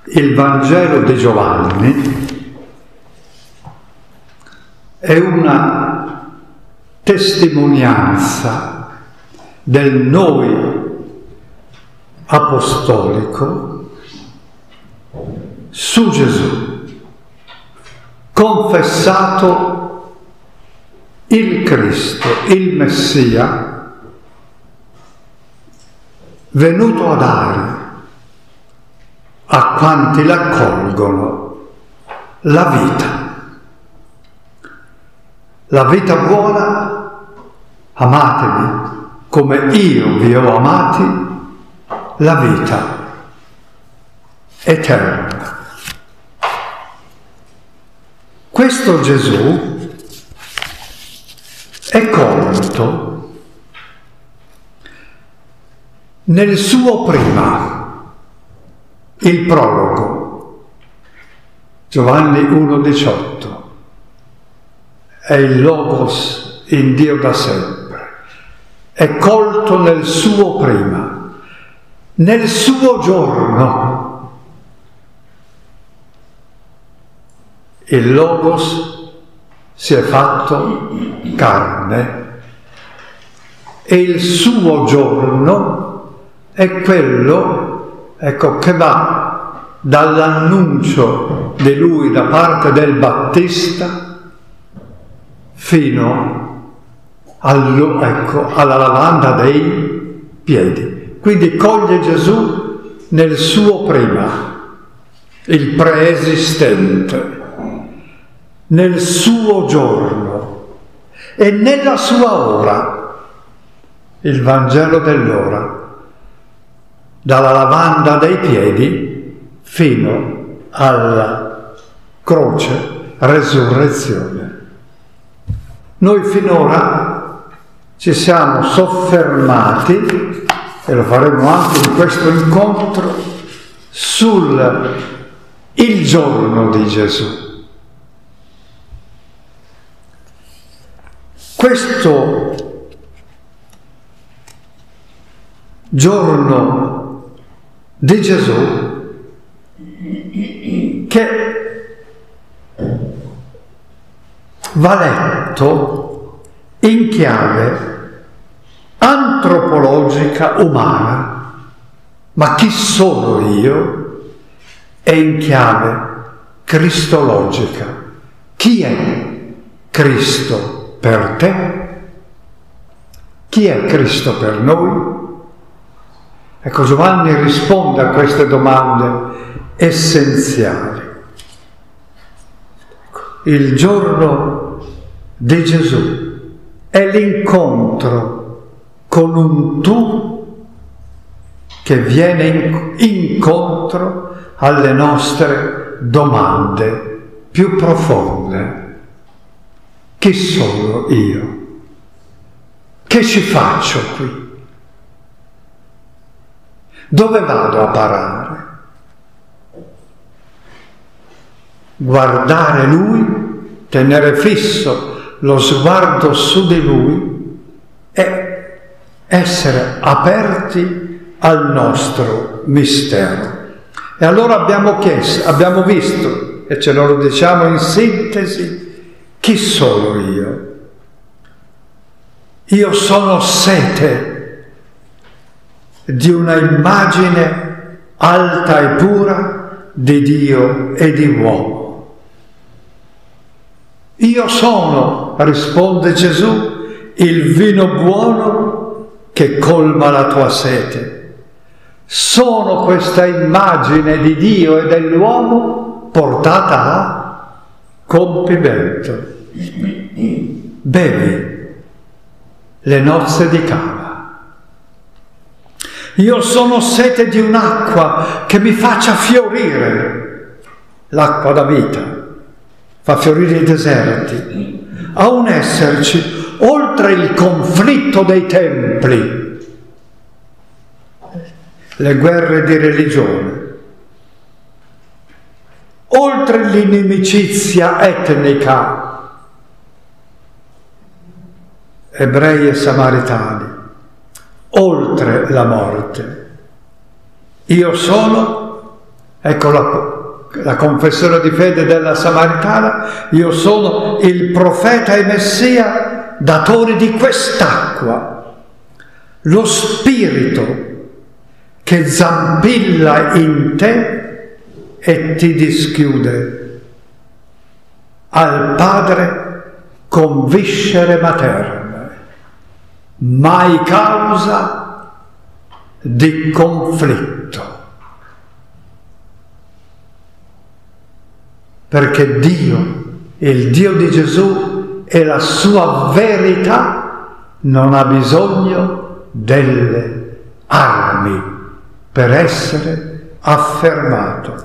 Il Vangelo di Giovanni è una testimonianza del noi apostolico su Gesù, confessato il Cristo, il Messia, venuto a dare a quanti l'accolgono la vita buona. Amatemi come io vi ho amati, la vita eterna. Questo Gesù è colto nel suo prima, il prologo, Giovanni 1,18, è il Logos in Dio da sempre, è colto nel suo prima, nel suo giorno. Il Logos si è fatto carne e il suo giorno è quello, ecco, che va dall'annuncio di lui da parte del Battista fino alla lavanda dei piedi. Quindi coglie Gesù nel suo prima, il preesistente, nel suo giorno e nella sua ora, il Vangelo dell'ora, dalla lavanda dei piedi fino alla croce, resurrezione. Noi finora ci siamo soffermati, e lo faremo anche in questo incontro, il giorno di Gesù. Questo giorno di Gesù che va letto in chiave antropologica umana, ma chi sono io? E in chiave cristologica. Chi è Cristo per te? Chi è Cristo per noi? Ecco, Giovanni risponde a queste domande essenziali. Il giorno di Gesù è l'incontro con un tu che viene incontro alle nostre domande più profonde. Chi sono io? Che ci faccio qui? Dove vado a parare? Guardare Lui, tenere fisso lo sguardo su di Lui e essere aperti al nostro mistero. E allora abbiamo visto, e ce lo diciamo in sintesi, chi sono io? Io sono sete di una immagine alta e pura di Dio e di uomo. Io sono, risponde Gesù, il vino buono che colma la tua sete. Sono questa immagine di Dio e dell'uomo portata a compimento. Bevi le nozze di Cana. Io sono sete di un'acqua che mi faccia fiorire, l'acqua da vita, fa fiorire i deserti, a un esserci oltre il conflitto dei templi, le guerre di religione, oltre l'inimicizia etnica, ebrei e samaritani, oltre la morte. Io sono Ecco la confessione di fede della Samaritana: io sono il profeta e Messia, datore di quest'acqua. Lo Spirito che zampilla in te e ti dischiude al Padre con viscere materne, mai causa di conflitto. Perché Dio, il Dio di Gesù e la sua verità, non ha bisogno delle armi per essere affermato.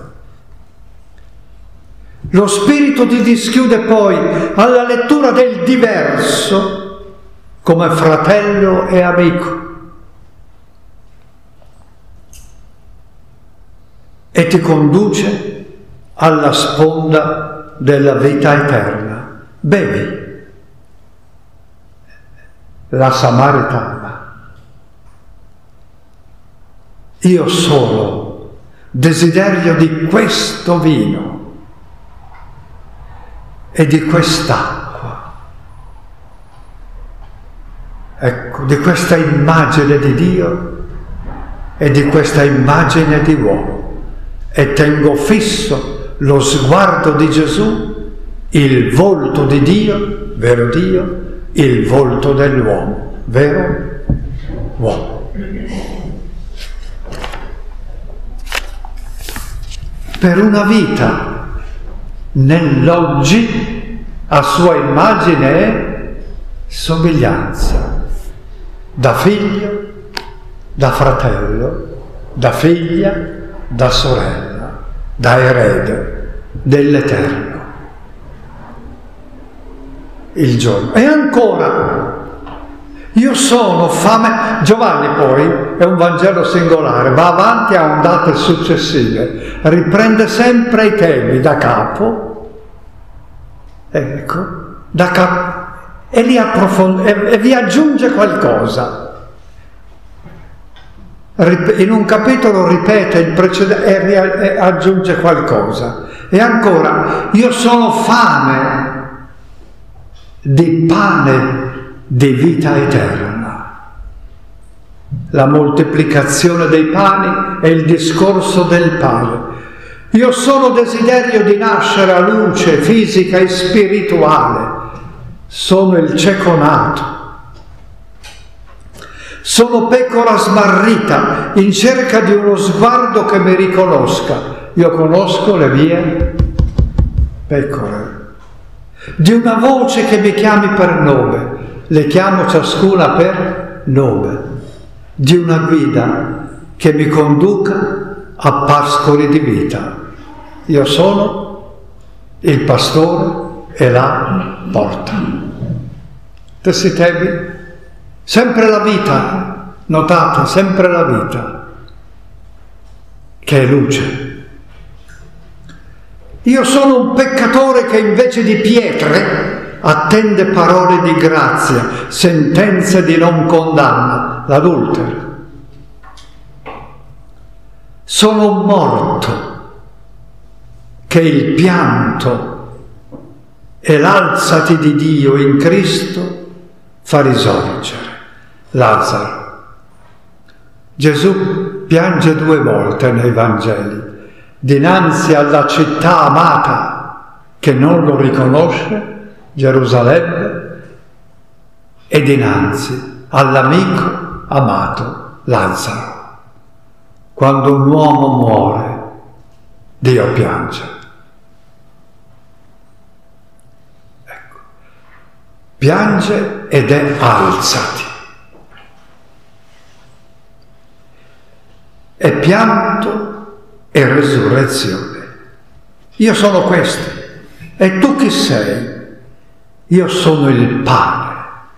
Lo Spirito ti dischiude poi alla lettura del diverso come fratello e amico e ti conduce alla sponda della vita eterna. Bevi. La Samaritana: io solo desiderio di questo vino e di quest'acqua. Ecco, di questa immagine di Dio e di questa immagine di uomo. E tengo fisso lo sguardo di Gesù, il volto di Dio, vero Dio, il volto dell'uomo, vero uomo. Per una vita nell'oggi a sua immagine e somiglianza, da figlio, da fratello, da figlia, da sorella, da erede dell'Eterno. Il giorno. E ancora, io sono fame. Giovanni poi è un Vangelo singolare, va avanti a ondate successive, riprende sempre i temi da capo, ecco, da capo, e li approfondisce e vi aggiunge qualcosa. In un capitolo ripete il precedente e aggiunge qualcosa. E ancora, io sono fame di pane di vita eterna. La moltiplicazione dei pani è il discorso del pane. Io sono desiderio di nascere a luce fisica e spirituale. Sono il cieco nato. Sono pecora smarrita in cerca di uno sguardo che mi riconosca. Io conosco le mie pecore. Di una voce che mi chiami per nome. Le chiamo ciascuna per nome. Di una guida che mi conduca a pascoli di vita. Io sono il pastore e la porta. Questi temi. Sempre la vita, notate, sempre la vita, che è luce. Io sono un peccatore che invece di pietre attende parole di grazia, sentenze di non condanna, l'adultero. Sono un morto che il pianto e l'alzati di Dio in Cristo fa risorgere. Lazzaro. Gesù piange 2 volte nei Vangeli, dinanzi alla città amata che non lo riconosce, Gerusalemme, e dinanzi all'amico amato, Lazzaro. Quando un uomo muore, Dio piange. Ecco. Piange ed è alzati. È pianto e resurrezione. Io sono questo. E tu chi sei? Io sono il pane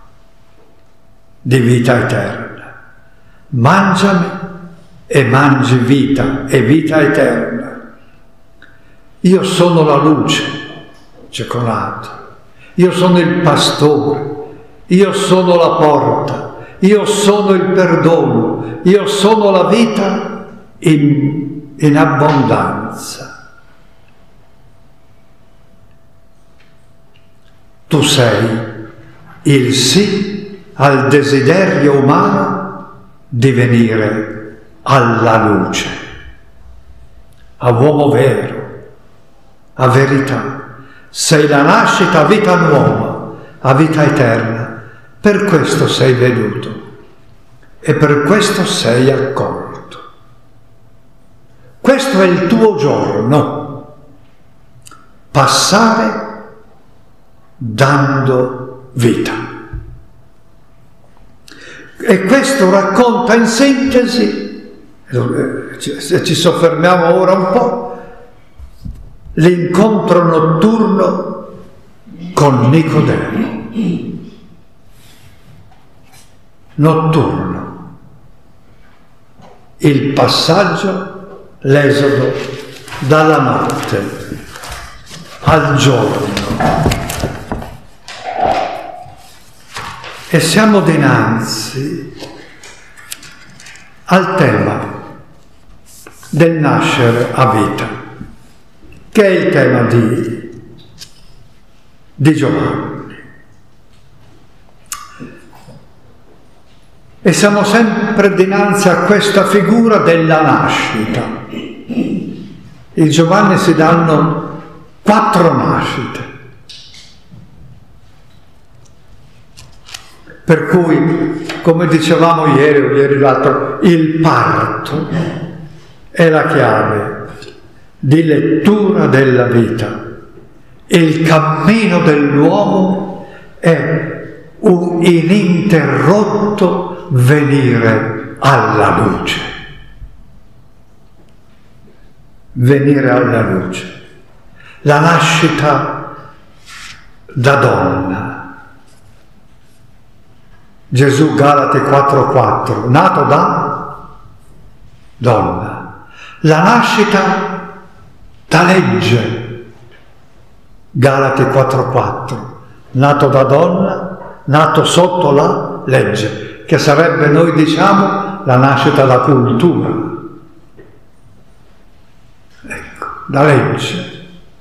di vita eterna. Mangiami e mangi vita e vita eterna. Io sono la luce, cieconato. Io sono il pastore. Io sono la porta. Io sono il perdono. Io sono la vita in in abbondanza. Tu sei il sì al desiderio umano di venire alla luce, a uomo vero, a verità. Sei la nascita a vita nuova, a vita eterna. Per questo sei venuto e per questo sei accolto. Questo è il tuo giorno, passare dando vita. E questo racconta in sintesi, se ci soffermiamo ora un po', l'incontro notturno con Nicodemo. Notturno. Il passaggio, l'esodo dalla notte al giorno. E siamo dinanzi al tema del nascere a vita, che è il tema di Giovanni. E siamo sempre dinanzi a questa figura della nascita. In Giovanni si danno 4 nascite. Per cui, come dicevamo ieri o ieri l'altro, il parto è la chiave di lettura della vita. Il cammino dell'uomo è un ininterrotto venire alla luce. Venire alla luce. La nascita da donna. Gesù, Galati 4,4, nato da donna. La nascita da legge. Galati 4,4, nato da donna, nato sotto la legge, che sarebbe, noi diciamo, la nascita da cultura. Ecco, da legge.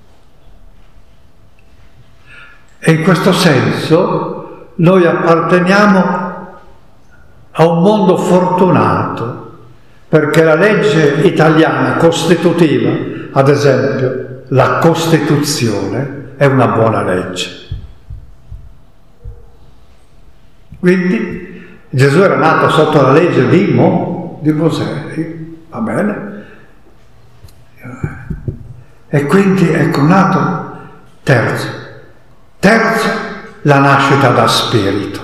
E in questo senso noi apparteniamo a un mondo fortunato, perché la legge italiana costitutiva, ad esempio, la Costituzione, è una buona legge. Quindi Gesù era nato sotto la legge di Mosè, va bene? E quindi ecco nato terzo, la nascita da spirito.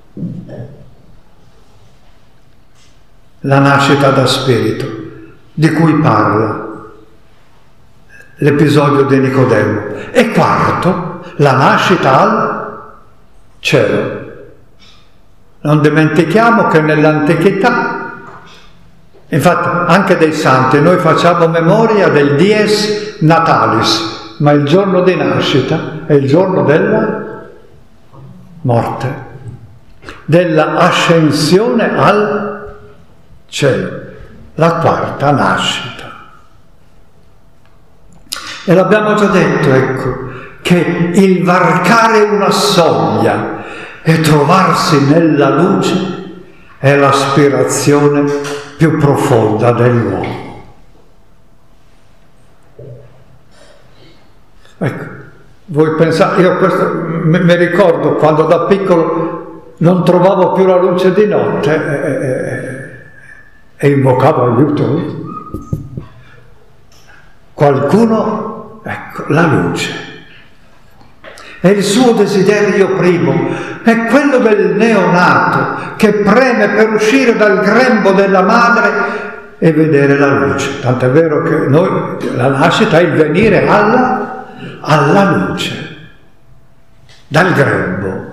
La nascita da spirito, di cui parla l'episodio di Nicodemo. E quarto, la nascita al cielo. Non dimentichiamo che nell'antichità, infatti anche dei santi, noi facciamo memoria del dies natalis, ma il giorno di nascita è il giorno della morte, della ascensione al cielo, la quarta nascita. E l'abbiamo già detto, ecco, che il varcare una soglia e trovarsi nella luce è l'aspirazione più profonda dell'uomo. Ecco, voi pensate, io questo mi ricordo quando da piccolo non trovavo più la luce di notte e invocavo aiuto. Qualcuno, ecco, la luce. E il suo desiderio primo è quello del neonato che preme per uscire dal grembo della madre e vedere la luce. Tant'è vero che noi, la nascita è il venire alla luce, dal grembo,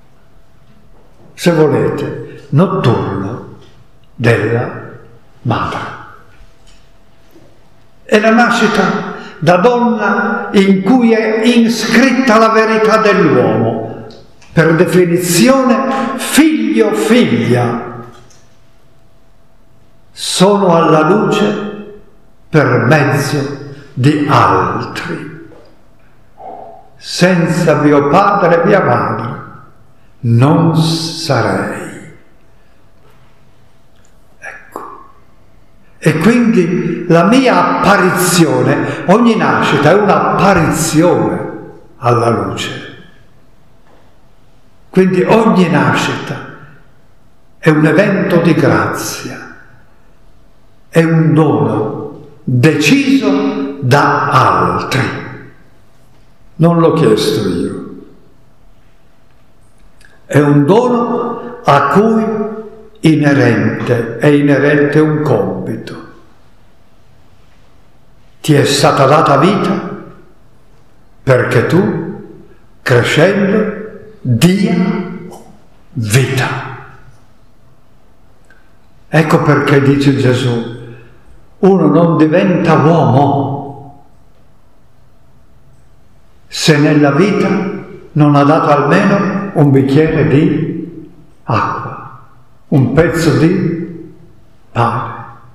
se volete, notturno della madre. È la nascita da donna in cui è iscritta la verità dell'uomo, per definizione figlio, figlia. Sono alla luce per mezzo di altri. Senza mio padre e mia madre non sarei. Ecco. E quindi la mia apparizione, ogni nascita è un'apparizione alla luce. Quindi ogni nascita è un evento di grazia, è un dono deciso da altri. Non l'ho chiesto io. È un dono a cui è inerente un compito. Ti è stata data vita perché tu, crescendo, dia vita. Ecco perché dice Gesù, uno non diventa uomo se nella vita non ha dato almeno un bicchiere di acqua, un pezzo di pane,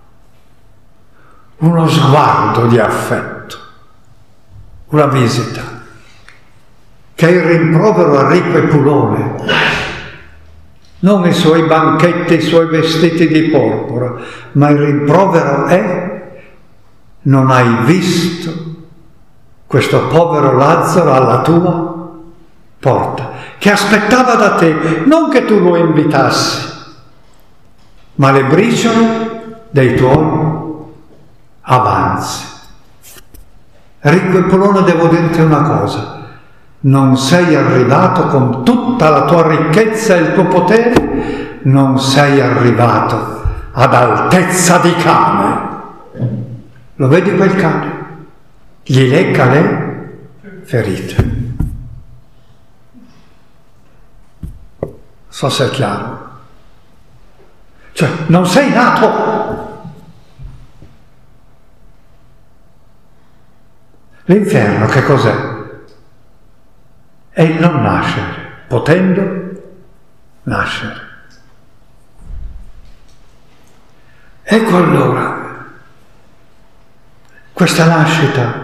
uno sguardo di affetto, una visita, che è il rimprovero a ricco e pulone, non i suoi banchetti, i suoi vestiti di porpora, ma il rimprovero è: non hai visto questo povero Lazzaro alla tua porta, che aspettava da te, non che tu lo invitassi, ma le briciole dei tuoi avanzi. Ricco e pulone, devo dirti una cosa: non sei arrivato con tutta la tua ricchezza e il tuo potere, non sei arrivato ad altezza di cane. Lo vedi quel cane? Gli lecca le ferite. So se è chiaro. Cioè, non sei nato. L'inferno che cos'è? È il non nascere, potendo nascere. Ecco allora questa nascita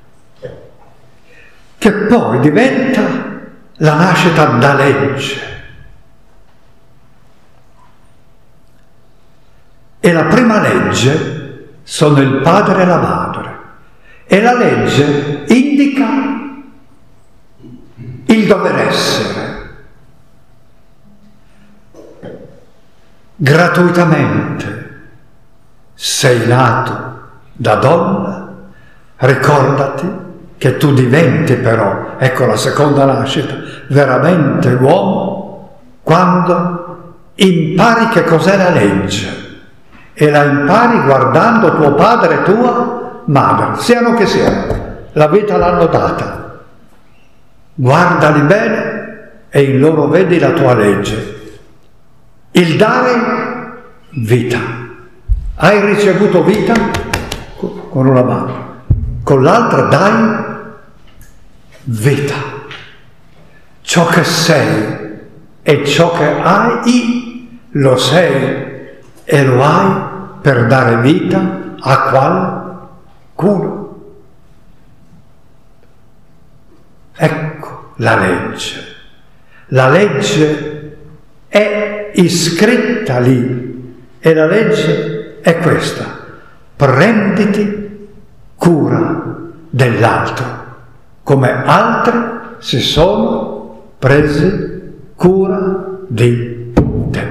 che poi diventa la nascita da legge. E la prima legge sono il padre e la madre. E la legge indica il dover essere. Gratuitamente sei nato da donna, ricordati che tu diventi però, ecco la seconda nascita, veramente uomo quando impari che cos'è la legge, e la impari guardando tuo padre e tua madre, siano che siano, la vita l'hanno data. Guardali bene e in loro vedi la tua legge. Il dare vita. Hai ricevuto vita con una mano, con l'altra dai vita. Ciò che sei e ciò che hai, lo sei e lo hai per dare vita a qualcuno. Ecco la legge. La legge è iscritta lì e la legge è questa: prenditi cura dell'altro come altri si sono presi cura di te.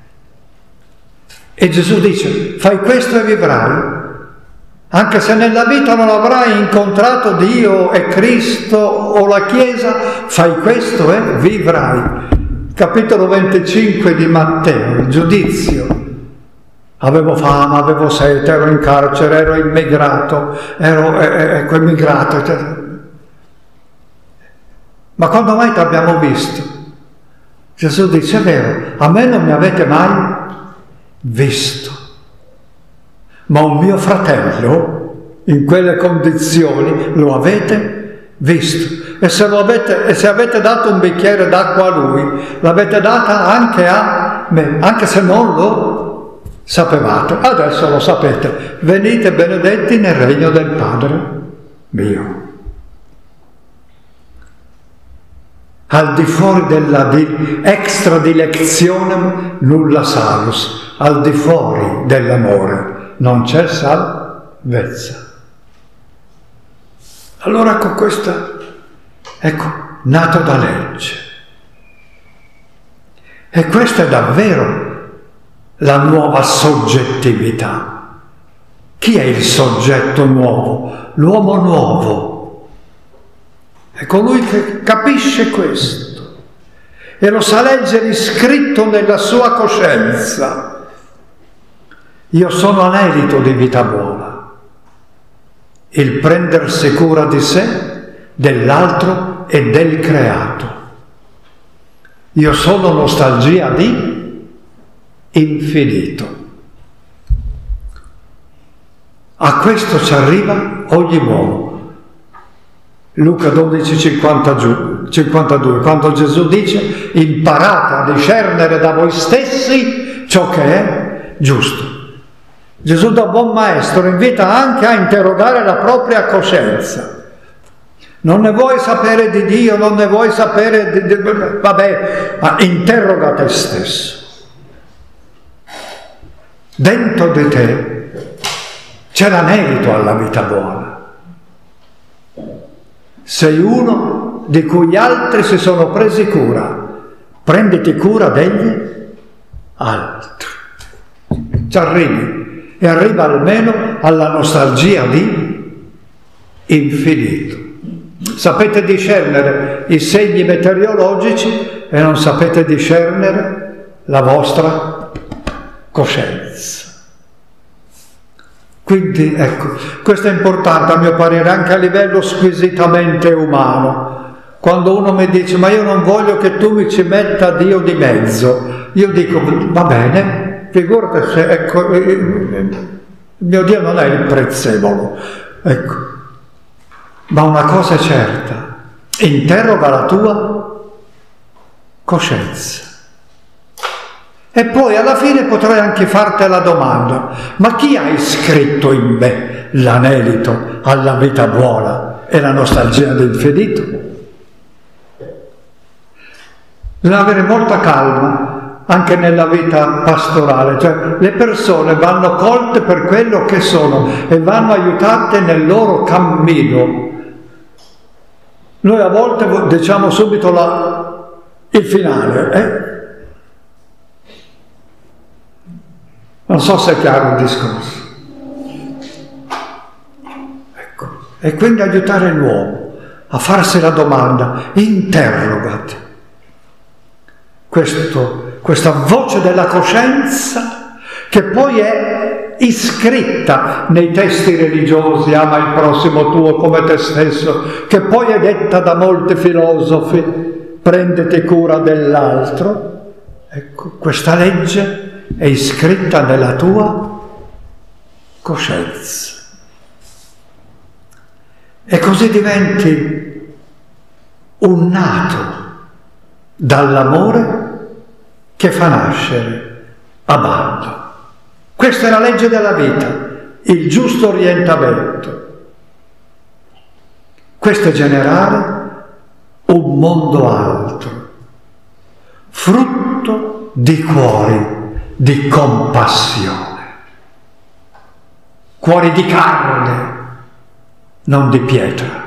E Gesù dice: fai questo e vivrai. Anche se nella vita non avrai incontrato Dio e Cristo o la Chiesa, fai questo e vivrai. Capitolo 25 di Matteo, il giudizio. Avevo fame, avevo sete, ero in carcere, ero immigrato, ero emigrato. Eccetera. Ma quando mai ti abbiamo visto? Gesù dice: è vero, a me non mi avete mai visto. Ma un mio fratello, in quelle condizioni, lo avete visto. E se avete dato un bicchiere d'acqua a lui, l'avete data anche a me, anche se non lo Sapevate, adesso lo sapete, venite benedetti nel regno del Padre mio. Al di fuori della extra dilectionem nulla salus, al di fuori dell'amore non c'è salvezza. Allora con questa, ecco, nato da legge. E questa è davvero la nuova soggettività. Chi è il soggetto nuovo? L'uomo nuovo. È colui che capisce questo e lo sa leggere iscritto nella sua coscienza. Io sono anelito di vita buona. Il prendersi cura di sé, dell'altro e del creato. Io sono nostalgia di infinito. A questo ci arriva ogni uomo. Luca 12,52, quando Gesù dice: imparate a discernere da voi stessi ciò che è giusto. Gesù, da buon maestro, invita anche a interrogare la propria coscienza. Non ne vuoi sapere di Dio, non ne vuoi sapere vabbè, ma interroga te stesso. Dentro di te c'è l'anelito alla vita buona. Sei uno di cui gli altri si sono presi cura. Prenditi cura degli altri. Ci arrivi, e arriva almeno alla nostalgia di infinito. Sapete discernere i segni meteorologici e non sapete discernere la vostra coscienza. Quindi, ecco, questo è importante a mio parere anche a livello squisitamente umano. Quando uno mi dice: ma io non voglio che tu mi ci metta Dio di mezzo, io dico: va bene, figurati se, ecco, il mio Dio non è il prezzemolo, ecco. Ma una cosa è certa, interroga la tua coscienza. E poi alla fine potrai anche farti la domanda: ma chi ha iscritto in me l'anelito alla vita buona e la nostalgia dell'infinito? Bisogna avere molta calma anche nella vita pastorale, cioè le persone vanno colte per quello che sono e vanno aiutate nel loro cammino. Noi a volte diciamo subito il finale, Non so se è chiaro il discorso. Ecco. E quindi aiutare l'uomo a farsi la domanda: interrogati. Questa voce della coscienza, che poi è iscritta nei testi religiosi, ama il prossimo tuo come te stesso, che poi è detta da molti filosofi, prenditi cura dell'altro. Ecco, questa legge è iscritta nella tua coscienza. E così diventi un nato dall'amore che fa nascere amando. Questa è la legge della vita, il giusto orientamento. Questo è generare un mondo altro, frutto di cuori di compassione, cuori di carne, non di pietra.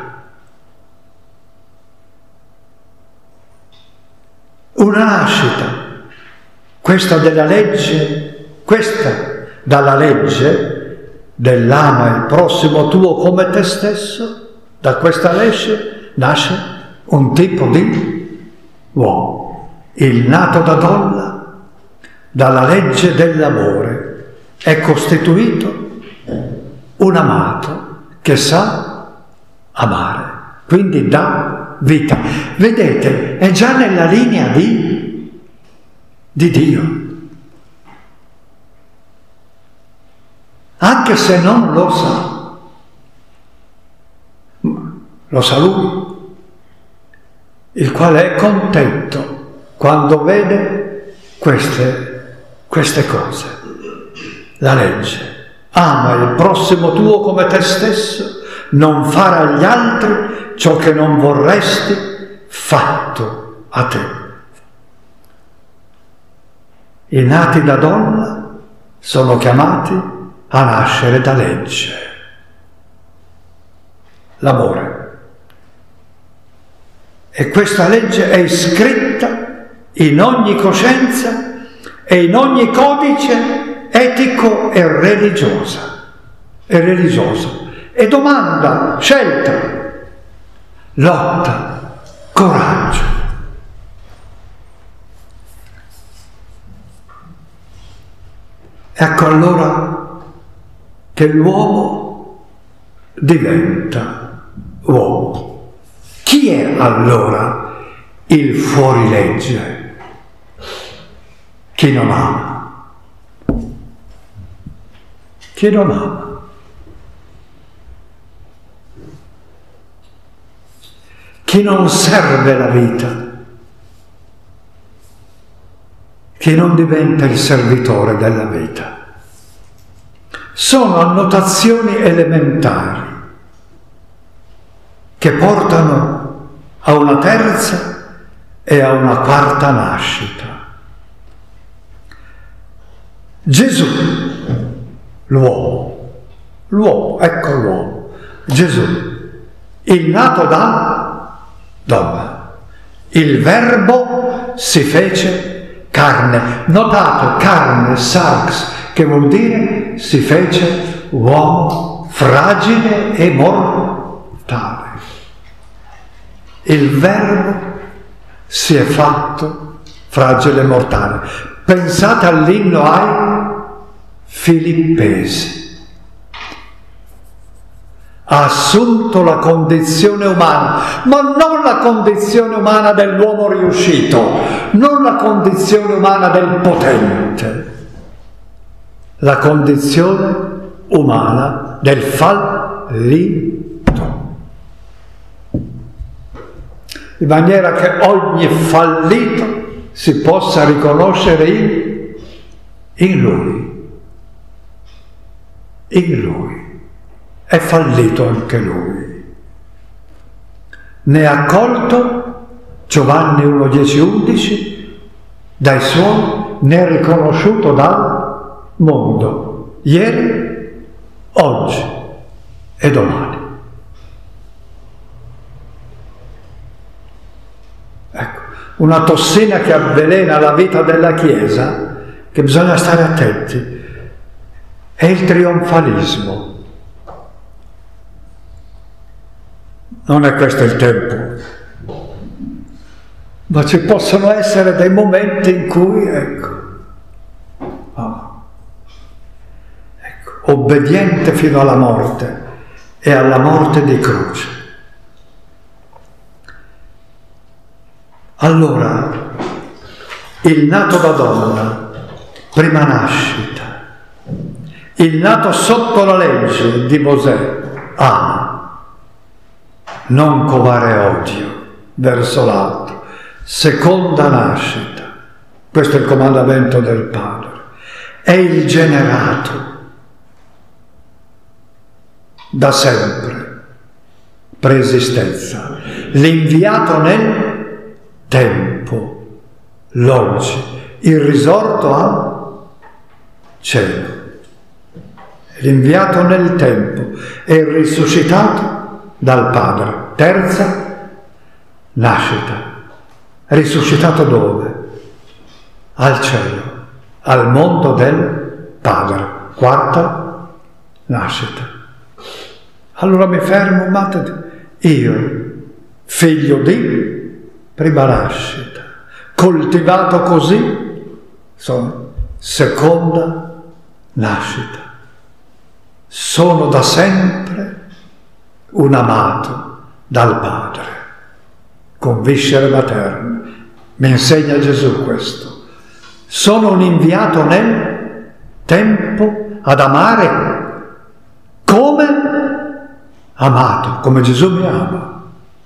Una nascita, questa della legge, questa dalla legge dell'ama il prossimo tuo come te stesso, da questa legge nasce un tipo di uomo, il nato da donna, dalla legge dell'amore, è costituito un amato che sa amare, quindi dà vita. Vedete, è già nella linea di Dio. Anche se non lo sa, lo sa Lui, il quale è contento quando vede queste cose. la legge. Ama il prossimo tuo come te stesso, non fare agli altri ciò che non vorresti fatto a te. I nati da donna sono chiamati a nascere da legge. L'amore. E questa legge è iscritta in ogni coscienza e in ogni codice etico e religioso. E domanda, scelta, lotta, coraggio. Ecco allora che l'uomo diventa uomo. Chi è allora il fuorilegge? Chi non ama. Chi non ama. Chi non serve la vita. Chi non diventa il servitore della vita. Sono annotazioni elementari che portano a una terza e a una quarta nascita. Gesù, l'uomo, ecco l'uomo, Gesù, il nato da donna, il Verbo si fece carne, notate carne, sarx, che vuol dire si fece uomo fragile e mortale. Il Verbo si è fatto fragile e mortale. Pensate all'inno ai Filippesi. Ha assunto la condizione umana, ma non la condizione umana dell'uomo riuscito, non la condizione umana del potente, la condizione umana del fallito. In maniera che ogni fallito si possa riconoscere in lui. In lui. È fallito anche lui. Ne ha accolto Giovanni 1, 10, 11 dai suoi, ne è riconosciuto dal mondo, ieri, oggi e domani. Ecco, una tossina che avvelena la vita della Chiesa, che bisogna stare attenti, è il trionfalismo. Non è questo il tempo, ma ci possono essere dei momenti in cui, obbediente fino alla morte e alla morte di croce. Allora, il nato da donna, prima nascita, il nato sotto la legge di Mosè, ama. Non covare odio verso l'altro. Seconda nascita, questo è il comandamento del Padre, è il generato da sempre, preesistenza, l'inviato nel tempo, l'oggi, il risorto al cielo, l'inviato nel tempo e il risuscitato dal Padre. Terza nascita. Risuscitato dove? Al cielo, al mondo del Padre. Quarta nascita. Allora mi fermo, io, figlio di prima nascita, coltivato così, sono seconda nascita. Sono da sempre un amato dal Padre, con viscere materne. Mi insegna Gesù questo. Sono un inviato nel tempo ad amare come amato, come Gesù mi ama.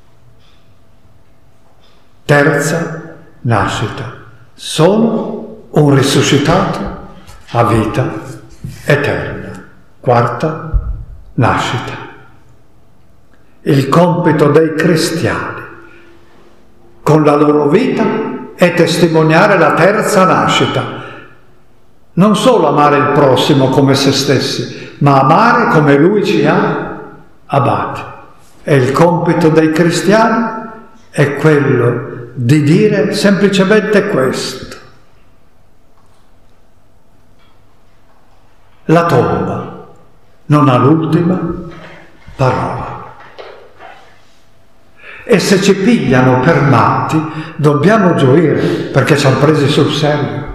Terza nascita. Sono un risuscitato a vita eterna. Quarta nascita. Il compito dei cristiani con la loro vita è testimoniare la terza nascita. Non solo amare il prossimo come se stessi, ma amare come Lui ci ha amati. E il compito dei cristiani è quello di dire semplicemente questo. La tomba non ha l'ultima parola. E se ci pigliano per matti, dobbiamo gioire perché ci hanno presi sul serio.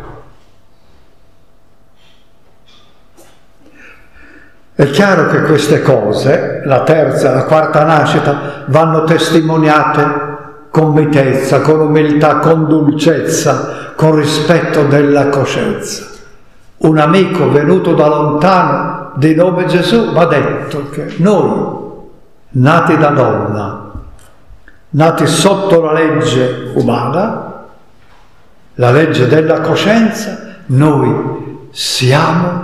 È chiaro che queste cose, la terza e la quarta nascita, vanno testimoniate con mitezza, con umiltà, con dolcezza, con rispetto della coscienza. Un amico venuto da lontano di nome Gesù mi ha detto che noi, nati da donna, nati sotto la legge umana, la legge della coscienza, noi siamo,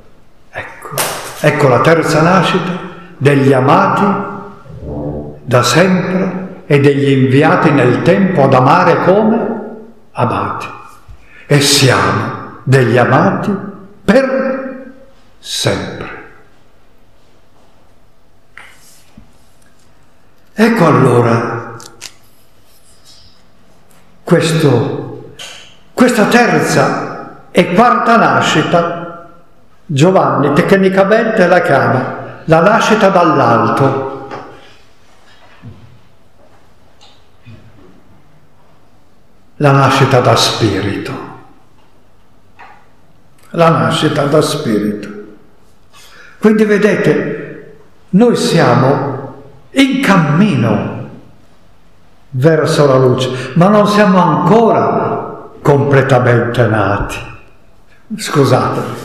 ecco la terza nascita degli amati da sempre e degli inviati nel tempo ad amare come amati. E siamo degli amati per sempre. Ecco allora questa terza e quarta nascita, Giovanni tecnicamente la chiama la nascita dall'alto. La nascita da spirito. La nascita da spirito. Quindi vedete, noi siamo in cammino verso la luce, ma non siamo ancora completamente nati. Scusate.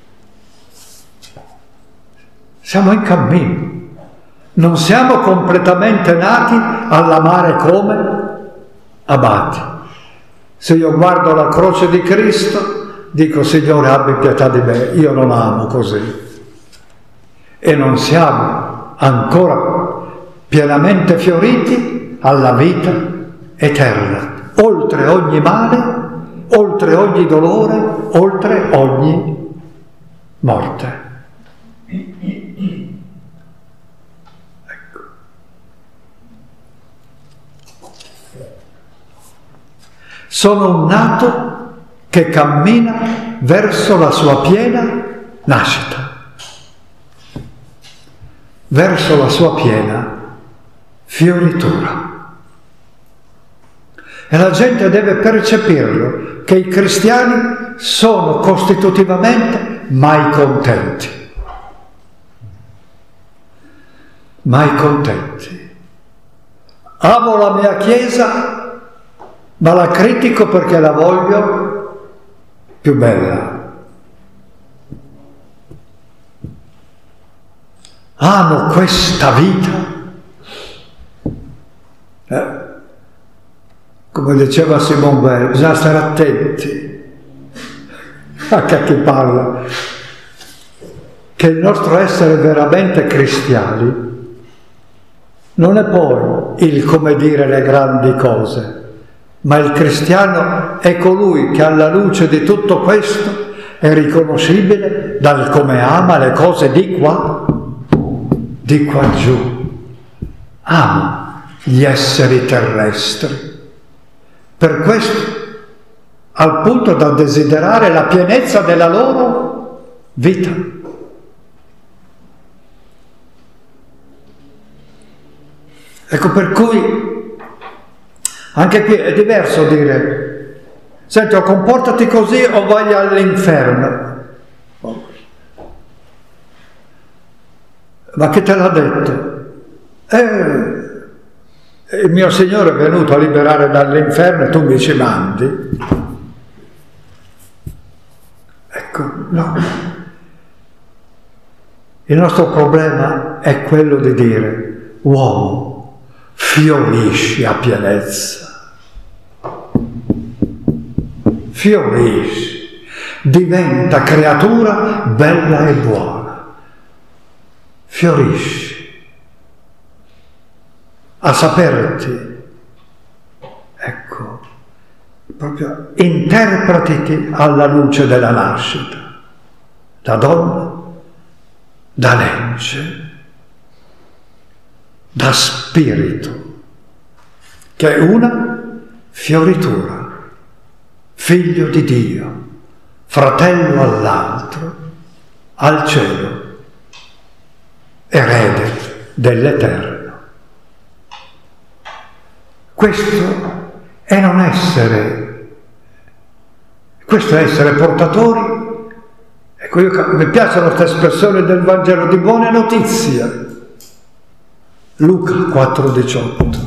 Siamo in cammino. Non siamo completamente nati all'amare come amati. Se io guardo la croce di Cristo, dico, Signore, abbi pietà di me, io non amo così. E non siamo ancora pienamente fioriti alla vita eterna, oltre ogni male, oltre ogni dolore, oltre ogni morte. Ecco. Sono un nato che cammina verso la sua piena nascita, verso la sua piena fioritura. E la gente deve percepirlo, che i cristiani sono costitutivamente mai contenti. Mai contenti. Amo la mia Chiesa, ma la critico perché la voglio più bella. Amo questa vita. Come diceva Simone Weil, bisogna stare attenti anche a chi parla, che il nostro essere veramente cristiani non è poi il come dire le grandi cose, ma il cristiano è colui che alla luce di tutto questo è riconoscibile dal come ama le cose di qua giù. Amo gli esseri terrestri. Per questo, al punto da desiderare la pienezza della loro vita. Ecco per cui, anche qui è diverso dire, senti, o comportati così o vai all'inferno. Ma chi te l'ha detto? Il mio Signore è venuto a liberare dall'inferno e tu mi ci mandi. Ecco, no. Il nostro problema è quello di dire, uomo, fiorisci a pienezza. Fiorisci. diventa creatura bella e buona, fiorisci, a saperti, ecco, proprio interpretati alla luce della nascita, da donna, da legge, da spirito, che è una fioritura, figlio di Dio, fratello all'altro, al cielo, erede dell'Eterno. Questo è non essere, questo è essere portatori. Ecco, mi piace questa espressione del Vangelo di buone notizie. Luca 4,18.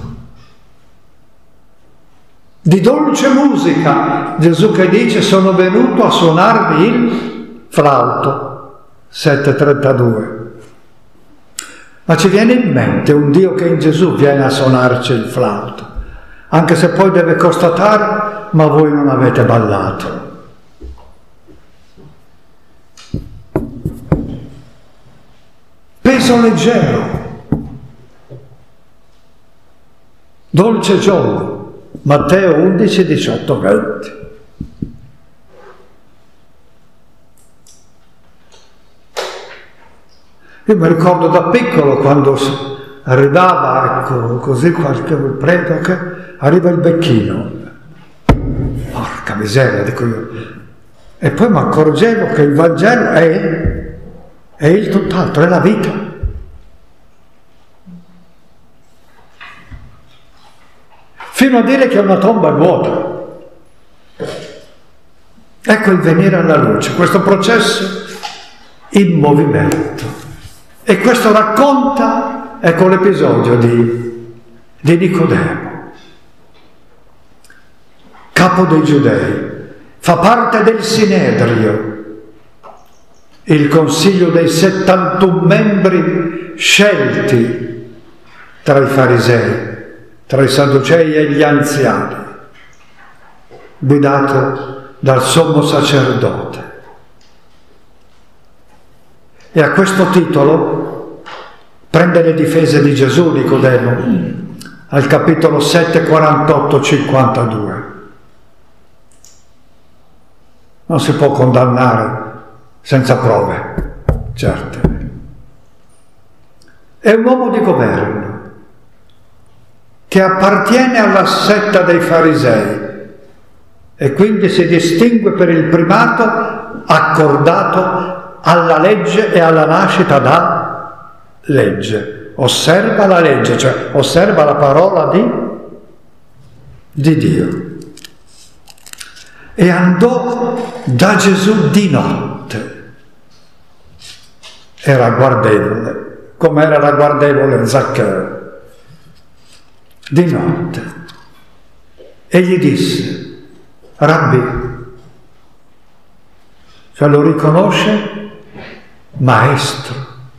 Di dolce musica, Gesù che dice: sono venuto a suonarvi il flauto, 7,32. Ma ci viene in mente un Dio che in Gesù viene a suonarci il flauto, anche se poi deve constatare: ma voi non avete ballato. Peso leggero, dolce gioco. Matteo 11, 18, 20. Io mi ricordo da piccolo quando arrivava, ecco, così qualche prete, che arriva il becchino. Porca miseria, dico io. E poi mi accorgevo che il Vangelo è il tutt'altro, è la vita. Fino a dire che una tomba è vuota. Ecco il venire alla luce, questo processo in movimento. E questo racconta, ecco l'episodio di Nicodemo, capo dei Giudei, fa parte del Sinedrio, il consiglio dei 71 membri scelti tra i farisei, tra i Sadducei e gli anziani, guidato dal sommo sacerdote. E a questo titolo prende le difese di Gesù Nicodemo, al capitolo 7, 48-52. Non si può condannare senza prove certe. È un uomo di governo, che appartiene alla setta dei farisei e quindi si distingue per il primato accordato alla legge e alla nascita da legge. Osserva la legge, cioè osserva la parola di Dio. E andò da Gesù di notte. Era guardevole, come era ragguardevole Zaccheo. Di notte, e gli disse: Rabbi, cioè lo riconosce maestro,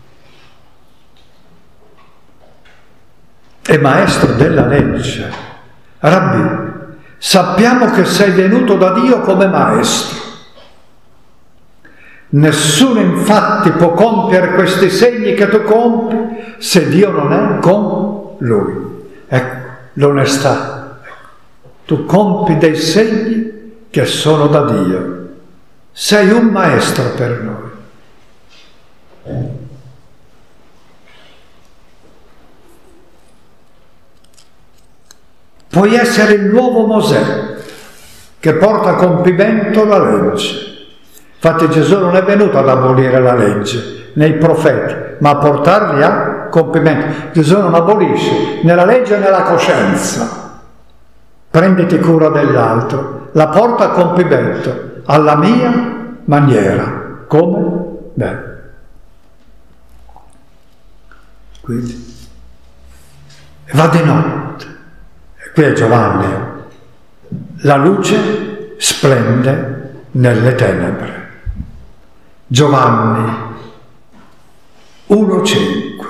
è maestro della legge. Rabbi, sappiamo che sei venuto da Dio come maestro. Nessuno infatti può compiere questi segni che tu compi se Dio non è con lui. Ecco l'onestà. Tu compi dei segni che sono da Dio. Sei un maestro per noi. Puoi essere il nuovo Mosè che porta a compimento la legge. Infatti Gesù non è venuto ad abolire la legge nei profeti, ma a portarli a compimento. Gesù non abolisce né la legge né la coscienza. Prenditi cura dell'altro, la porta a compimento alla mia maniera. Come? Beh. Quindi va di notte. E qui è Giovanni. La luce splende nelle tenebre. Giovanni 1,5.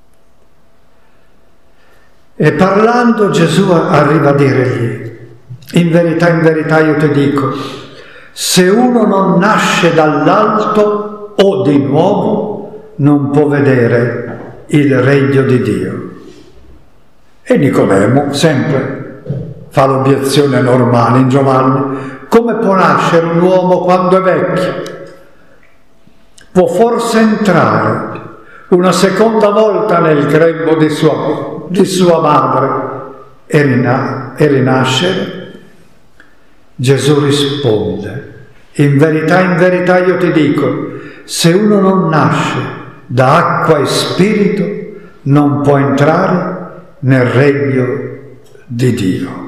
E parlando Gesù arriva a dirgli: in verità io ti dico, se uno non nasce dall'alto o di nuovo, non può vedere il regno di Dio. E Nicodemo sempre fa l'obiezione normale in Giovanni: come può nascere un uomo quando è vecchio? Può forse entrare una seconda volta nel grembo di sua madre e rinascere? Gesù risponde: in verità io ti dico, se uno non nasce da acqua e spirito, non può entrare nel regno di Dio.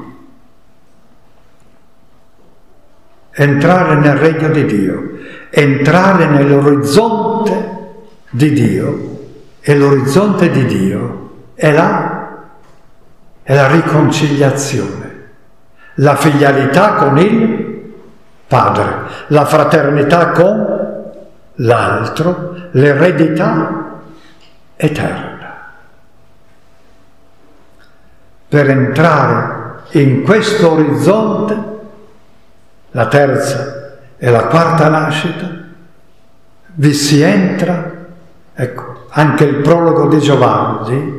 Entrare nel regno di Dio, entrare nell'orizzonte di Dio, e l'orizzonte di Dio è la riconciliazione, la filialità con il Padre, la fraternità con l'altro, l'eredità eterna. Per entrare in questo orizzonte, la terza e la quarta nascita, vi si entra, ecco, anche il prologo di Giovanni,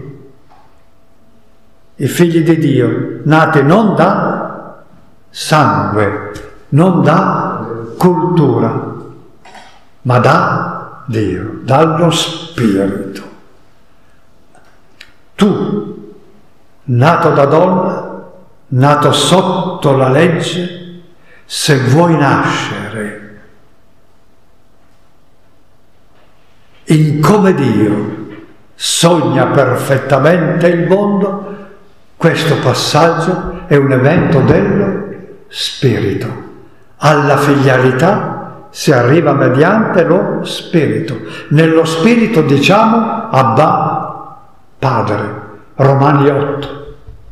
i figli di Dio, nati non da sangue, non da cultura, ma da Dio, dallo Spirito. Tu, nato da donna, nato sotto la legge, se vuoi nascere in come Dio sogna perfettamente il mondo, questo passaggio è un evento dello Spirito. Alla filialità si arriva mediante lo Spirito. Nello Spirito diciamo Abba, Padre, Romani 8.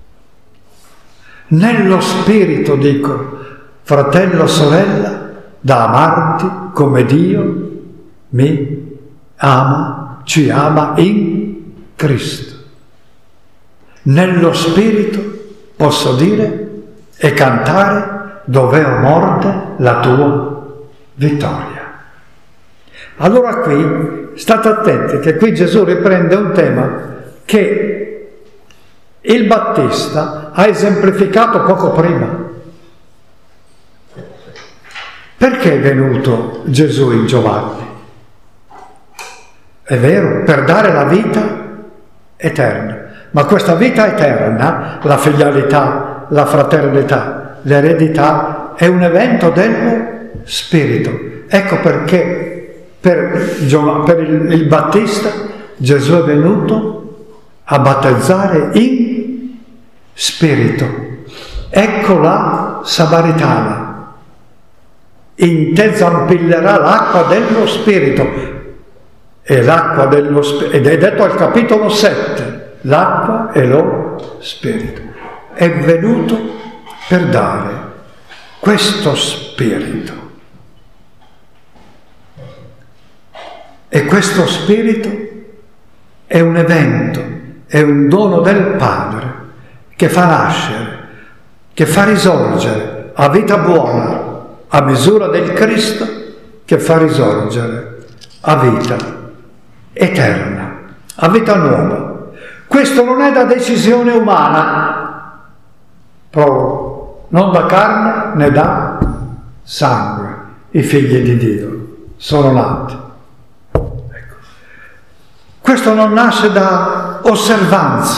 Nello Spirito dico, fratello, sorella, da amarti come Dio mi ama, ci ama in Cristo. Nello Spirito posso dire e cantare: dove o morte la tua vittoria. Allora qui state attenti che qui Gesù riprende un tema che il Battista ha esemplificato poco prima. Perché è venuto Gesù in Giovanni? È vero, per dare la vita eterna. Ma questa vita eterna, la filialità, la fraternità, l'eredità, è un evento dello Spirito. Ecco perché per il Battista Gesù è venuto a battezzare in Spirito. Ecco la Samaritana. In te zampillerà l'acqua dello Spirito. E l'acqua dello Spirito, ed è detto al capitolo 7, l'acqua e lo Spirito. È venuto per dare questo Spirito. E questo Spirito è un evento, è un dono del Padre che fa nascere, che fa risorgere a vita buona, a misura del Cristo, che fa risorgere a vita eterna, a vita nuova. Questo non è da decisione umana, proprio, non da carne né da sangue. I figli di Dio sono nati. Ecco. Questo non nasce da osservanze,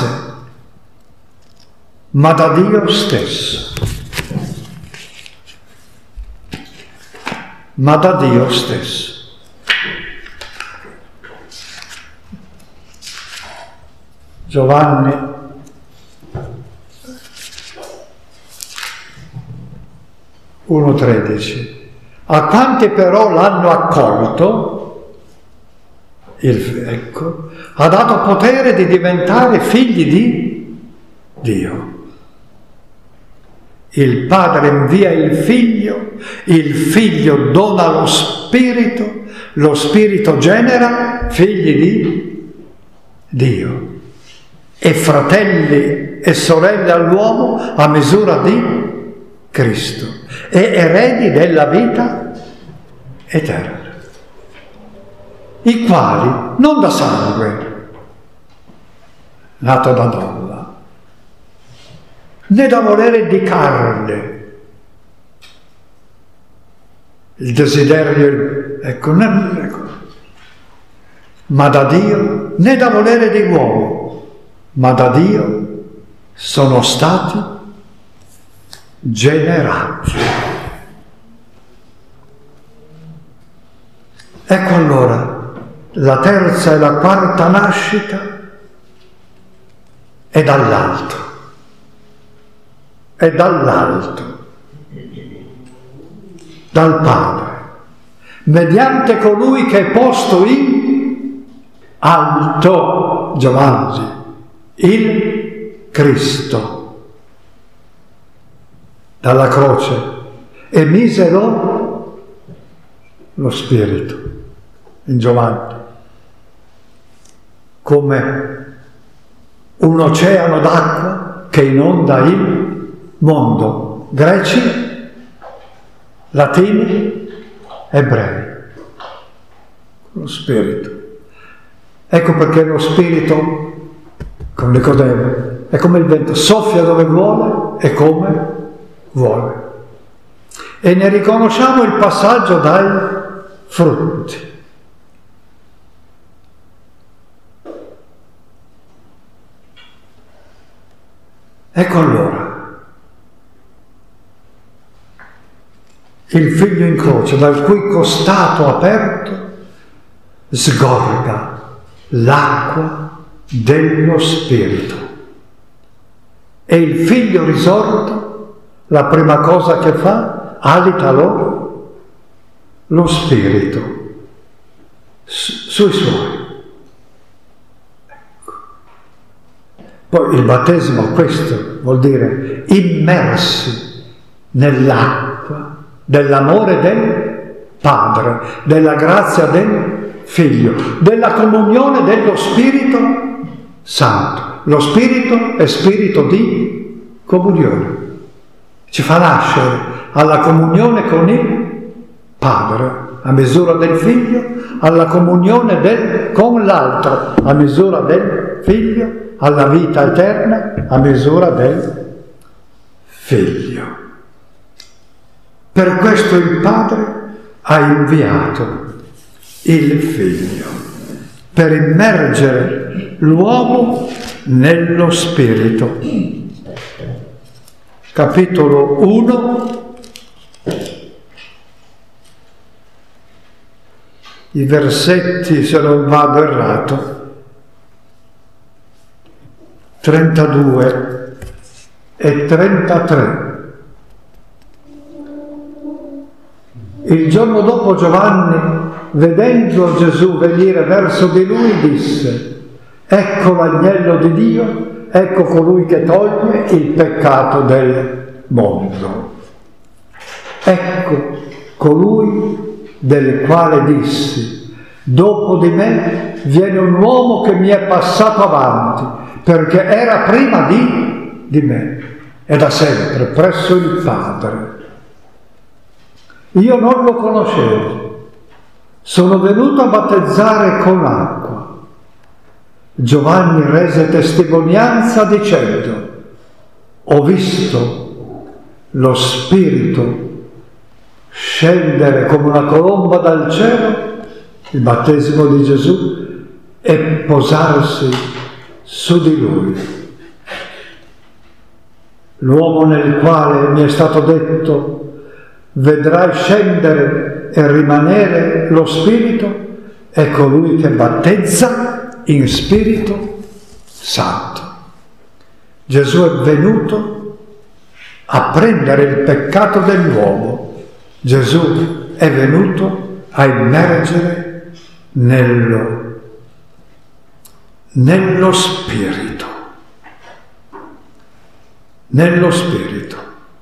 ma da Dio stesso. Ma da Dio stesso. Giovanni 1,13. A quanti però l'hanno accolto, ha dato potere di diventare figli di Dio. Il Padre invia il Figlio dona lo Spirito genera figli di Dio. E fratelli e sorelle all'uomo a misura di Cristo e eredi della vita eterna, i quali, non da sangue, nato da donna, né da volere di carne, il desiderio, ma da Dio, né da volere di uomo, ma da Dio sono stati generati. Ecco allora la terza e la quarta nascita è dall'alto, dal Padre, mediante colui che è posto in alto, Giovanni, il Cristo, dalla croce, e mise lo Spirito, in Giovanni, come un oceano d'acqua che inonda il mondo, greci, latini, ebrei, lo Spirito. Ecco perché lo Spirito, con Nicodemo, è come il vento, soffia dove vuole e come vuole. E ne riconosciamo il passaggio dai frutti. Ecco allora il Figlio in croce, dal cui costato aperto sgorga l'acqua dello Spirito. E il Figlio risorto, la prima cosa che fa, alita lo Spirito sui suoi. Ecco. Poi il battesimo, questo vuol dire immersi nell'acqua dell'amore del Padre, della grazia del Figlio, della comunione dello Spirito Santo. Lo Spirito è spirito di comunione, ci fa nascere alla comunione con il Padre a misura del Figlio, alla comunione con l'altro a misura del Figlio, alla vita eterna a misura del Figlio. Per questo il Padre ha inviato il Figlio, per immergere l'uomo nello Spirito. Capitolo 1, i versetti, se non vado errato, 32 e 33. Il giorno dopo Giovanni, vedendo Gesù venire verso di lui, disse: ecco l'agnello di Dio, ecco colui che toglie il peccato del mondo. Ecco colui del quale dissi: dopo di me viene un uomo che mi è passato avanti, perché era prima di me, e da sempre presso il Padre. Io non lo conoscevo, sono venuto a battezzare con acqua. Giovanni rese testimonianza dicendo: ho visto lo Spirito scendere come una colomba dal cielo, il battesimo di Gesù, e posarsi su di lui. L'uomo nel quale mi è stato detto: vedrai scendere e rimanere lo Spirito, è colui che battezza in Spirito Santo. Gesù è venuto a prendere il peccato dell'uomo. Gesù è venuto a immergere nello Spirito. Nello Spirito.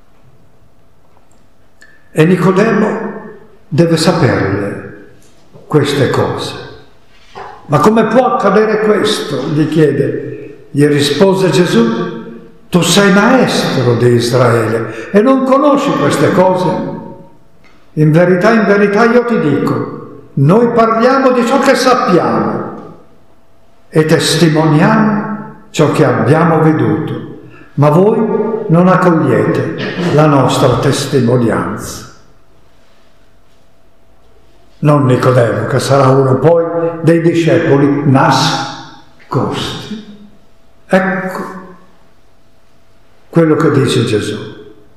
E Nicodemo deve saperle queste cose. Ma come può accadere questo? Gli chiede. Gli rispose Gesù: Tu sei maestro di Israele e non conosci queste cose? In verità io ti dico, noi parliamo di ciò che sappiamo e testimoniamo ciò che abbiamo veduto, ma voi non accogliete la nostra testimonianza. Non Nicodemo, che sarà uno poi dei discepoli nascosti. Ecco quello che dice Gesù.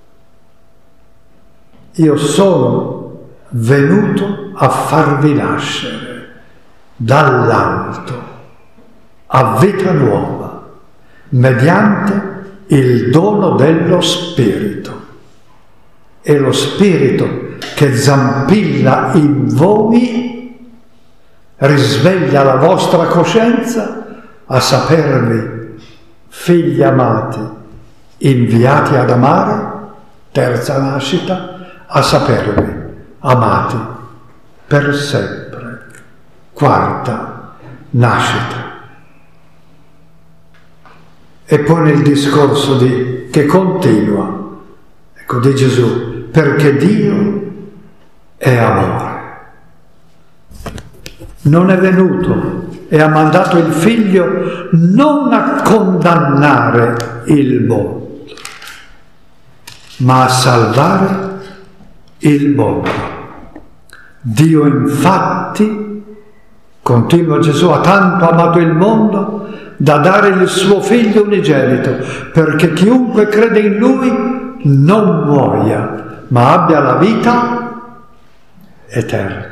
Io sono venuto a farvi nascere dall'alto a vita nuova, mediante il dono dello Spirito. E lo Spirito che zampilla in voi risveglia la vostra coscienza a sapervi figli amati, inviati ad amare, terza nascita, a sapervi amati per sempre, quarta nascita. E poi nel discorso che continua, ecco, di Gesù, perché Dio è amore. Non è venuto e ha mandato il Figlio non a condannare il mondo, ma a salvare il mondo. Dio infatti, continua Gesù, ha tanto amato il mondo da dare il suo Figlio unigenito, perché chiunque crede in Lui non muoia, ma abbia la vita eterna.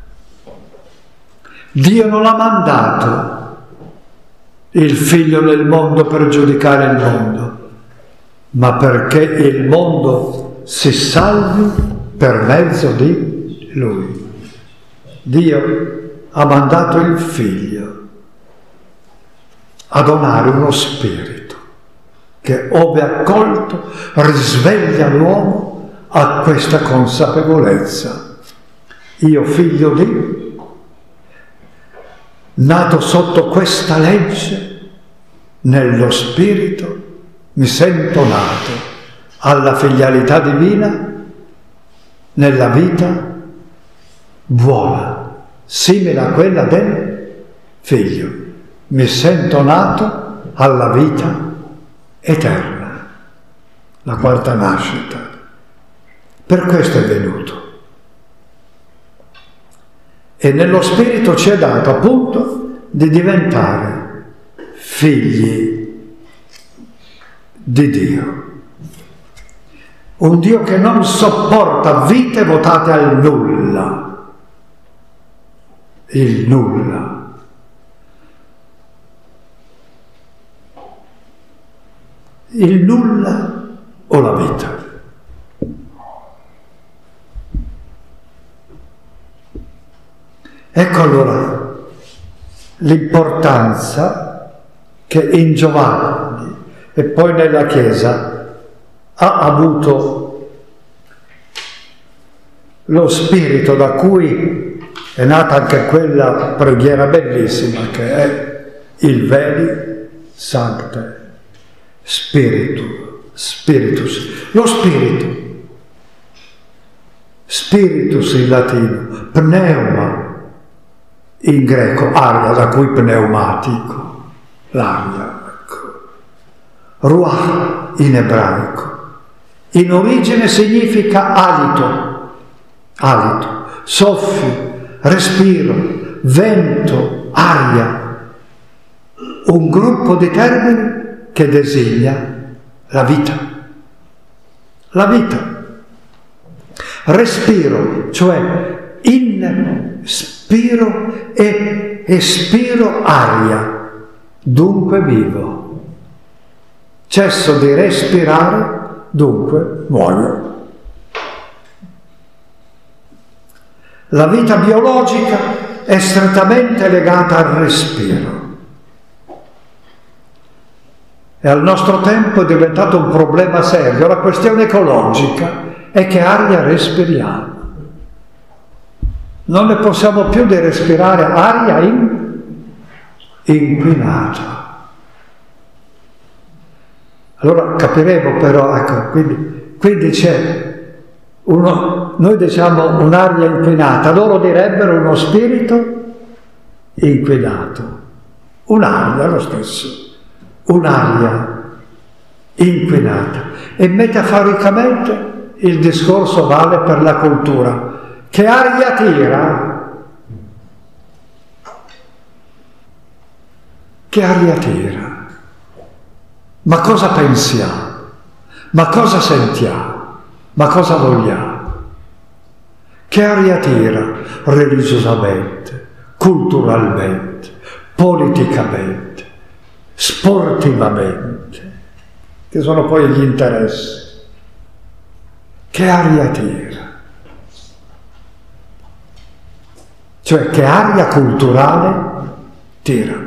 Dio non ha mandato il Figlio nel mondo per giudicare il mondo, ma perché il mondo si salvi per mezzo di Lui. Dio ha mandato il Figlio a donare uno spirito che, ove accolto, risveglia l'uomo a questa consapevolezza. Io, figlio di, nato sotto questa legge, nello spirito, mi sento nato alla filialità divina, nella vita buona, simile a quella del Figlio. Mi sento nato alla vita eterna, la quarta nascita. Per questo è venuto. E nello Spirito ci è dato appunto di diventare figli di Dio. Un Dio che non sopporta vite votate al nulla. Il nulla. Il nulla o la vita. Ecco allora l'importanza che in Giovanni e poi nella Chiesa ha avuto lo Spirito, da cui è nata anche quella preghiera bellissima che è il Veni Sancte Spiritus. Lo Spirito, Spiritus in latino, pneuma in greco, aria, da cui pneumatico, l'aria, ecco. Ruach in ebraico. In origine significa alito, soffio, respiro, vento, aria. Un gruppo di termini che designa la vita. La vita. Respiro, cioè inspiro e espiro aria, dunque vivo. Cesso di respirare, dunque muoio. La vita biologica è strettamente legata al respiro. E al nostro tempo è diventato un problema serio. La questione ecologica è che aria respiriamo. Non ne possiamo più di respirare aria inquinata. Allora capiremo però, ecco, quindi c'è noi diciamo un'aria inquinata, loro direbbero uno spirito inquinato. Un'aria, lo stesso, un'aria inquinata. E metaforicamente il discorso vale per la cultura. Che aria tira? Che aria tira? Ma cosa pensiamo? Ma cosa sentiamo? Ma cosa vogliamo? Che aria tira religiosamente, culturalmente, politicamente, sportivamente, che sono poi gli interessi? Che aria tira? Cioè, che aria culturale tira?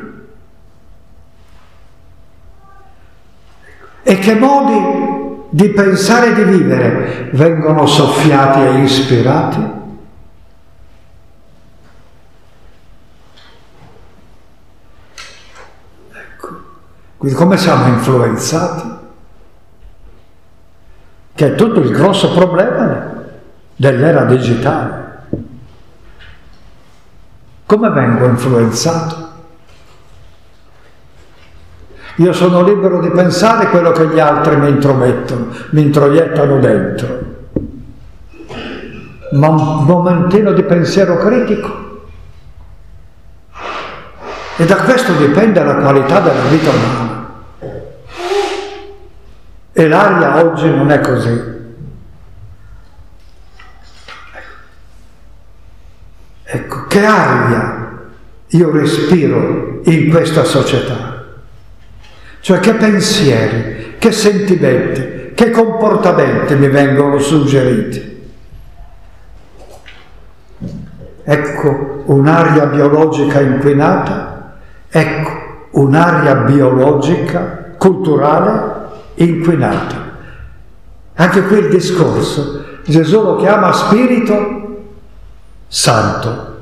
E che modi di pensare e di vivere vengono soffiati e ispirati? Ecco, quindi come siamo influenzati? Che è tutto il grosso problema dell'era digitale. Come vengo influenzato? Io sono libero di pensare quello che gli altri mi intromettono, mi introiettano dentro. Ma un momentino di pensiero critico. E da questo dipende la qualità della vita umana. E l'aria oggi non è così. Ecco, che aria io respiro in questa società? Cioè che pensieri, che sentimenti, che comportamenti mi vengono suggeriti? Ecco un'aria biologica inquinata, ecco un'aria biologica, culturale inquinata. Anche qui il discorso, Gesù lo chiama Spirito Santo,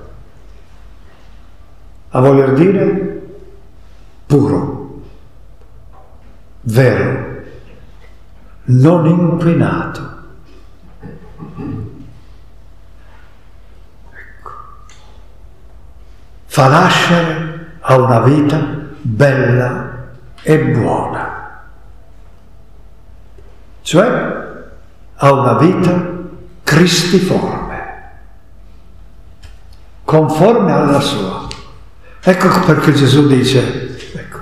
a voler dire puro, vero, non inquinato. Ecco. Fa nascere a una vita bella e buona, cioè a una vita cristiforme, conforme alla sua. Ecco perché Gesù dice,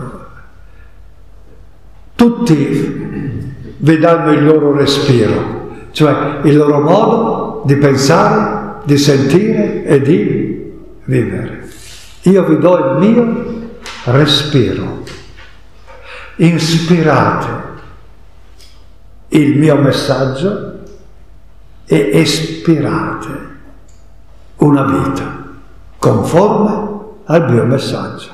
tutti vi danno il loro respiro, cioè il loro modo di pensare, di sentire e di vivere. Io vi do il mio respiro. Inspirate il mio messaggio e espirate una vita conforme al mio messaggio,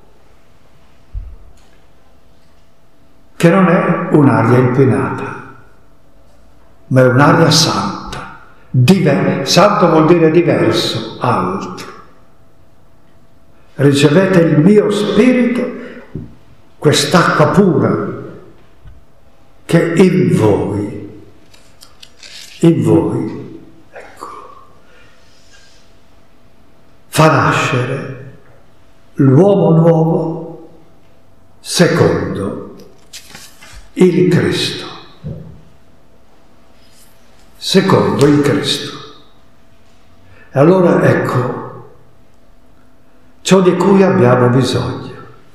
che non è un'aria inquinata, ma è un'aria santa. Santo vuol dire diverso, altro. Ricevete il mio spirito, quest'acqua pura che in voi, ecco, fa nascere l'uomo nuovo secondo il Cristo. Secondo il Cristo. E allora ecco ciò di cui abbiamo bisogno.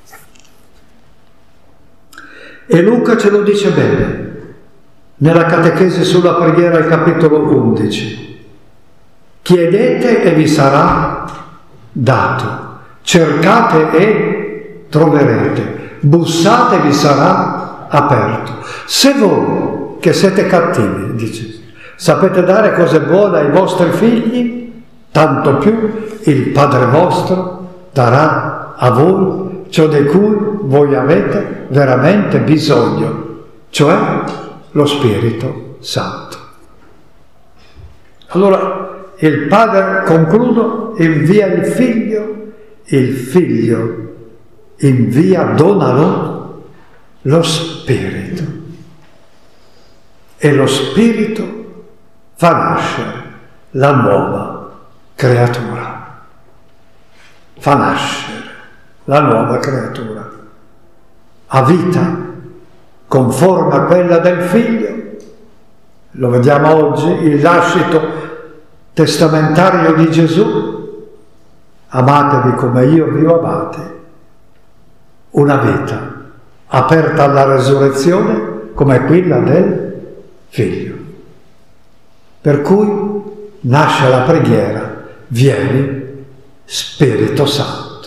E Luca ce lo dice bene nella catechesi sulla preghiera al capitolo 11. Chiedete e vi sarà dato, cercate e troverete, bussate e vi sarà aperto. Se voi, che siete cattivi, dice, sapete dare cose buone ai vostri figli, tanto più il Padre vostro darà a voi ciò di cui voi avete veramente bisogno, cioè lo Spirito Santo. Allora il Padre, concludo, invia il Figlio invia, dona lo Spirito. e lo Spirito fa nascere la nuova creatura. Fa nascere la nuova creatura. Ha vita conforme a quella del Figlio. Lo vediamo oggi, il lascito testamentario di Gesù. Amatevi come io vi ho amati. Una vita aperta alla resurrezione come quella del Figlio. Per cui nasce la preghiera: vieni Spirito Santo.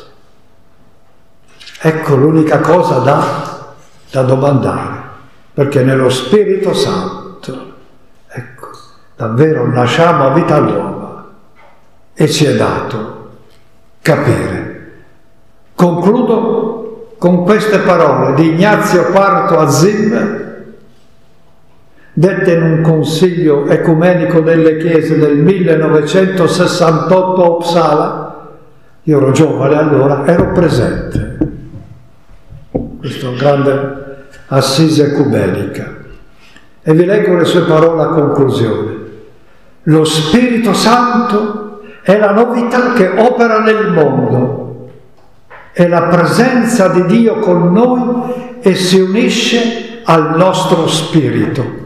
Ecco l'unica cosa da domandare, perché nello Spirito Santo, ecco, davvero nasciamo a vita nuova e ci è dato capire. Concludo con queste parole di Ignazio IV Azim, dette in un consiglio ecumenico delle chiese del 1968 a Uppsala. Io ero giovane allora, ero presente. Questo grande assise ecumenica. E vi leggo le sue parole a conclusione. Lo Spirito Santo è la novità che opera nel mondo, è la presenza di Dio con noi e si unisce al nostro spirito.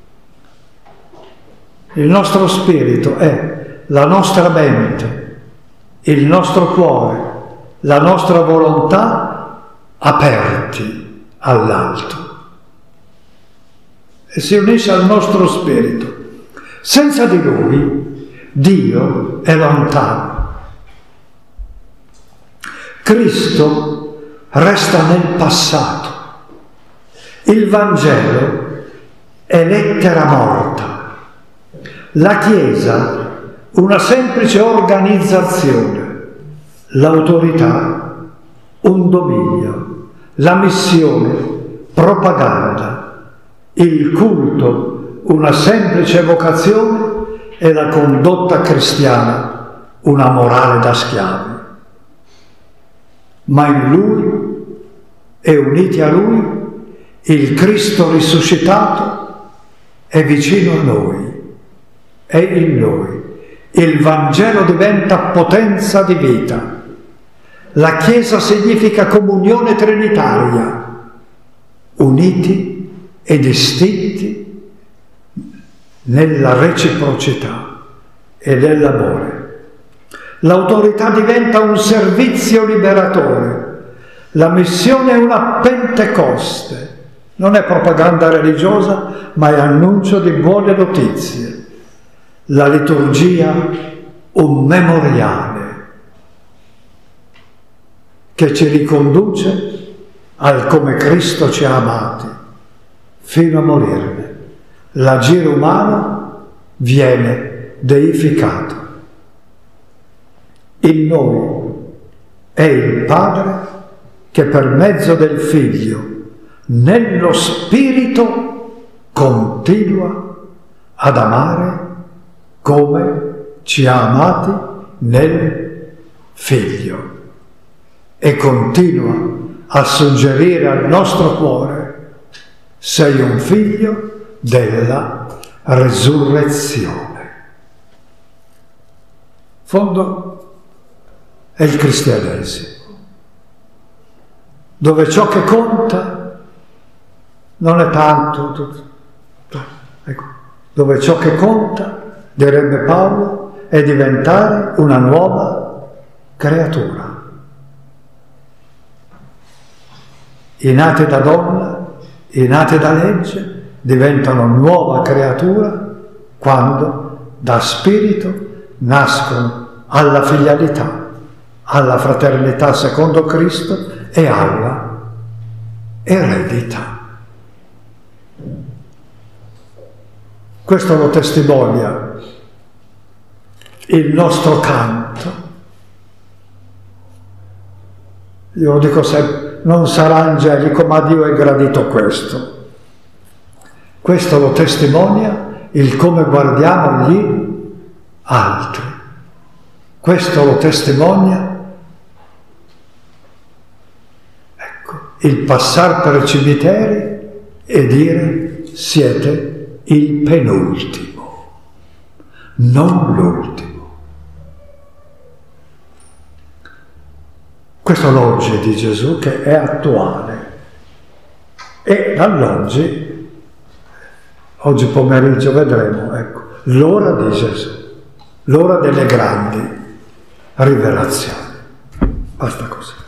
Il nostro spirito è la nostra mente, il nostro cuore, la nostra volontà aperti all'alto. E si unisce al nostro spirito. Senza di Lui Dio è lontano. Cristo resta nel passato. Il Vangelo è lettera morta. La Chiesa, una semplice organizzazione. L'autorità, un dominio. La missione, propaganda. Il culto, una semplice vocazione, e la condotta cristiana, una morale da schiavi. Ma in Lui e uniti a Lui, il Cristo risuscitato è vicino a noi, è in noi. Il Vangelo diventa potenza di vita. La Chiesa significa comunione trinitaria, uniti e distinti nella reciprocità e nell'amore. L'autorità diventa un servizio liberatore. La missione è una Pentecoste. Non è propaganda religiosa, ma è annuncio di buone notizie. La liturgia, un memoriale che ci riconduce al come Cristo ci ha amati fino a morirne. L'agire umano viene deificato. In noi è il Padre che per mezzo del Figlio, nello Spirito, continua ad amare come ci ha amati nel Figlio e continua a suggerire al nostro cuore: sei un figlio della resurrezione. In fondo è il cristianesimo, dove ciò che conta non è tanto, ecco, dove ciò che conta, direbbe Paolo, è diventare una nuova creatura. I nati da donna, i nati da legge, diventano nuova creatura quando da spirito nascono alla filialità, alla fraternità secondo Cristo e alla eredità. Questo lo testimonia il nostro canto. Io lo dico sempre, non sarà angelico, ma Dio è gradito questo. Questo lo testimonia il come guardiamo gli altri. Questo lo testimonia, ecco, il passare per i cimiteri e dire: siete il penultimo, non l'ultimo. Questo l'oggi di Gesù che è attuale. E dall'oggi, oggi pomeriggio vedremo, ecco, l'ora di Gesù, l'ora delle grandi rivelazioni. Basta così.